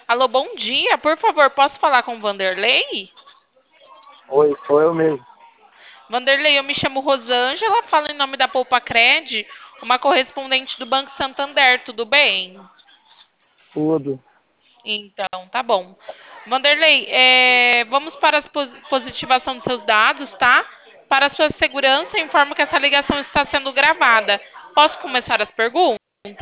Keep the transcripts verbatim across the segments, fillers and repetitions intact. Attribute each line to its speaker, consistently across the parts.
Speaker 1: Alô, bom dia. Por favor, posso falar com o Vanderlei?
Speaker 2: Oi, sou eu mesmo.
Speaker 1: Vanderlei, eu me chamo Rosângela, falo em nome da Poupa Cred, uma correspondente do Banco Santander, tudo bem?
Speaker 2: Tudo.
Speaker 1: Então, tá bom. Vanderlei, é, vamos para a pos- positivação de seus dados, tá? Para sua segurança, informo que essa ligação está sendo gravada. Posso começar as perguntas?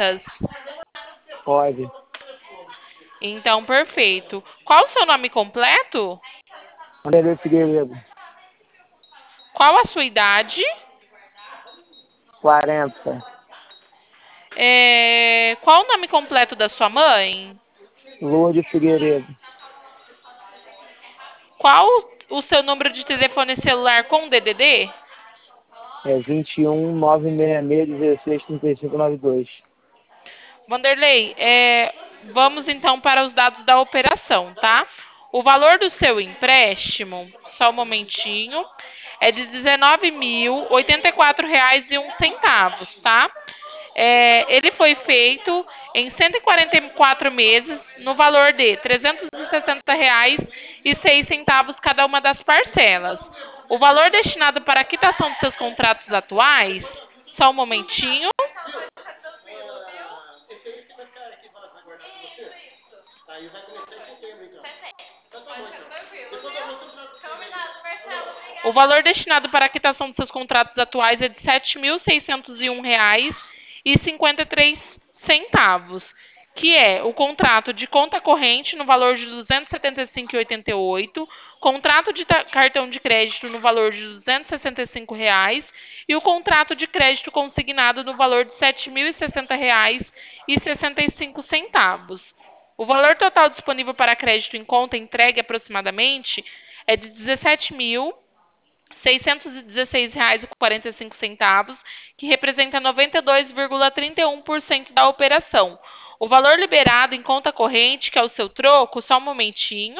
Speaker 2: Pode.
Speaker 1: Então, perfeito. Qual o seu nome completo?
Speaker 2: Vanderlei Figueiredo.
Speaker 1: Qual a sua idade?
Speaker 2: quarenta.
Speaker 1: É, qual o nome completo da sua mãe?
Speaker 2: Lourdes Figueiredo.
Speaker 1: Qual o seu número de telefone celular com D D D?
Speaker 2: É vinte e um, novecentos e sessenta e seis, dezesseis, trinta e cinco, noventa e dois.
Speaker 1: Vanderlei, é, vamos então para os dados da operação, tá? O valor do seu empréstimo, só um momentinho, é de dezenove mil, oitenta e quatro reais e um centavos, tá? É, ele foi feito em cento e quarenta e quatro meses, no valor de trezentos e sessenta reais e seis centavos cada uma das parcelas. O valor destinado para a quitação dos seus contratos atuais, só um momentinho, o valor destinado para a quitação dos seus contratos atuais é de sete mil seiscentos e um reais e cinquenta e três centavos, que é o contrato de conta corrente no valor de duzentos e setenta e cinco reais e oitenta e oito centavos, contrato de cartão de crédito no valor de duzentos e sessenta e cinco reais e o contrato de crédito consignado no valor de sete mil e sessenta reais e sessenta e cinco centavos. O valor total disponível para crédito em conta entregue aproximadamente é de dezessete mil seiscentos e dezesseis reais e quarenta e cinco centavos, que representa noventa e dois vírgula trinta e um por cento da operação. O valor liberado em conta corrente, que é o seu troco, só um momentinho,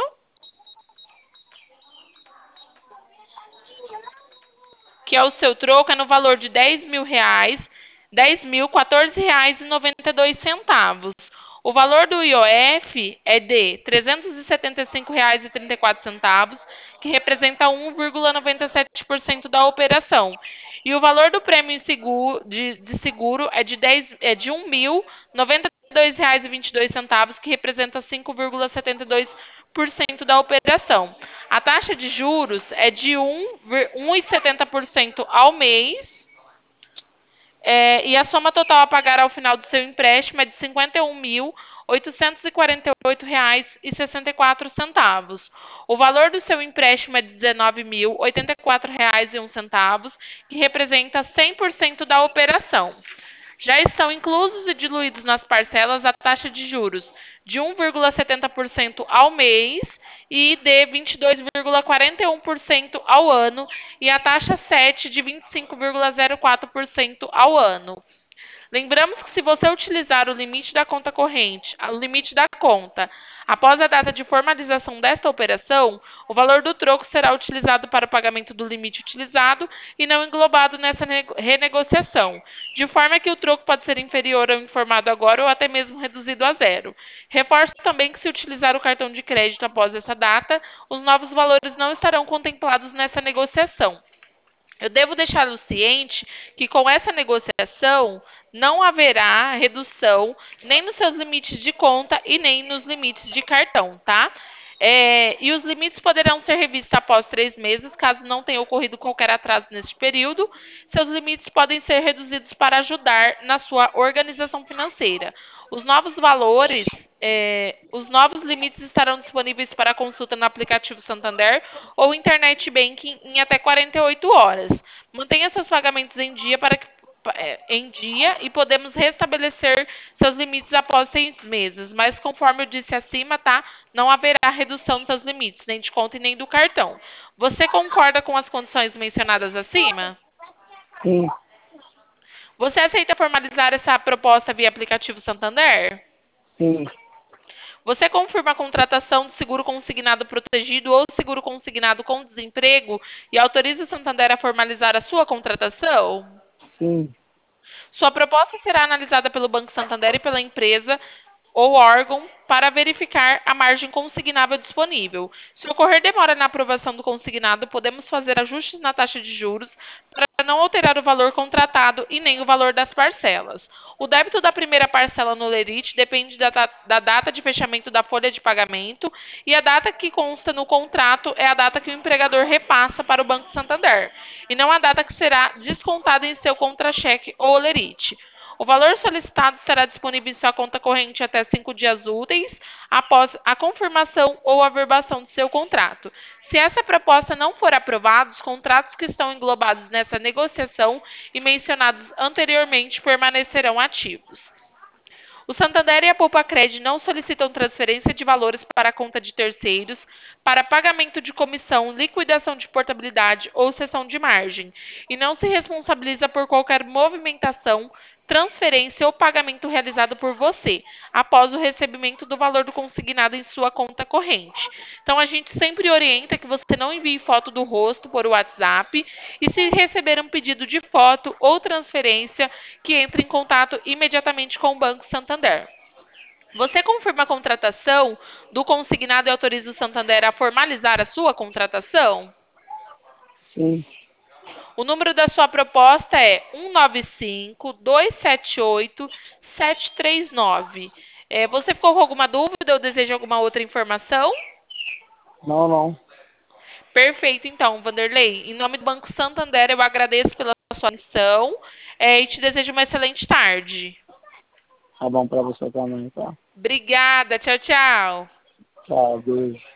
Speaker 1: que é o seu troco, é no valor de dez mil reais, dez mil quatorze reais e noventa e dois centavos. O valor do I O F é de trezentos e setenta e cinco reais e trinta e quatro centavos, que representa um vírgula noventa e sete por cento da operação. E o valor do prêmio seguro, de, de seguro é de, dez, é de um mil noventa e dois reais e vinte e dois centavos, que representa cinco vírgula setenta e dois por cento da operação. A taxa de juros é de um vírgula setenta por cento ao mês, é, e a soma total a pagar ao final do seu empréstimo é de cinquenta e um mil oitocentos e quarenta e oito reais e sessenta e quatro centavos. O valor do seu empréstimo é de dezenove mil oitenta e quatro reais e um centavos, que representa cem por cento da operação. Já estão inclusos e diluídos nas parcelas a taxa de juros de um vírgula setenta por cento ao mês e de vinte e dois vírgula quarenta e um por cento ao ano e a taxa sete de vinte e cinco vírgula zero quatro por cento ao ano. Lembramos que se você utilizar o limite da conta corrente, o limite da conta, após a data de formalização desta operação, o valor do troco será utilizado para o pagamento do limite utilizado e não englobado nessa renegociação, de forma que o troco pode ser inferior ao informado agora ou até mesmo reduzido a zero. Reforço também que se utilizar o cartão de crédito após essa data, os novos valores não estarão contemplados nessa negociação. Eu devo deixá-lo ciente que com essa negociação não haverá redução nem nos seus limites de conta e nem nos limites de cartão, tá? É, e os limites poderão ser revistos após três meses, caso não tenha ocorrido qualquer atraso neste período. Seus limites podem ser reduzidos para ajudar na sua organização financeira. Os novos valores, é, os novos limites estarão disponíveis para consulta no aplicativo Santander ou Internet Banking em até quarenta e oito horas. Mantenha seus pagamentos em dia para que é, em dia e podemos restabelecer seus limites após seis meses. Mas conforme eu disse acima, tá? Não haverá redução dos seus limites, nem de conta e nem do cartão. Você concorda com as condições mencionadas acima?
Speaker 2: Sim,
Speaker 1: Você aceita formalizar essa proposta via aplicativo Santander?
Speaker 2: sim,
Speaker 1: Você confirma a contratação de seguro consignado protegido ou seguro consignado com desemprego e autoriza o Santander a formalizar a sua contratação?
Speaker 2: sim,
Speaker 1: Sua proposta será analisada pelo Banco Santander e pela empresa ou órgão para verificar a margem consignável disponível. Se ocorrer demora na aprovação do consignado, podemos fazer ajustes na taxa de juros para não alterar o valor contratado e nem o valor das parcelas. O débito da primeira parcela no lerite depende da, da data de fechamento da folha de pagamento e a data que consta no contrato é a data que o empregador repassa para o Banco Santander, e não a data que será descontada em seu contra-cheque ou lerite. O valor solicitado estará disponível em sua conta corrente até cinco dias úteis após a confirmação ou averbação do seu contrato. Se essa proposta não for aprovada, os contratos que estão englobados nessa negociação e mencionados anteriormente permanecerão ativos. O Santander e a Poupa-Cred não solicitam transferência de valores para a conta de terceiros para pagamento de comissão, liquidação de portabilidade ou cessão de margem, e não se responsabiliza por qualquer movimentação, transferência ou pagamento realizado por você, após o recebimento do valor do consignado em sua conta corrente. Então, a gente sempre orienta que você não envie foto do rosto por WhatsApp e, se receber um pedido de foto ou transferência, que entre em contato imediatamente com o Banco Santander. Você confirma a contratação do consignado e autoriza o Santander a formalizar a sua contratação?
Speaker 2: Sim.
Speaker 1: O número da sua proposta é um nove cinco, dois sete oito, sete três nove. É, você ficou com alguma dúvida ou deseja alguma outra informação?
Speaker 2: Não, não.
Speaker 1: Perfeito, então, Vanderlei. Em nome do Banco Santander, eu agradeço pela sua atenção, é, e te desejo uma excelente tarde.
Speaker 2: Tá bom pra você também, tá?
Speaker 1: Obrigada. Tchau, tchau.
Speaker 2: Tchau, beijo.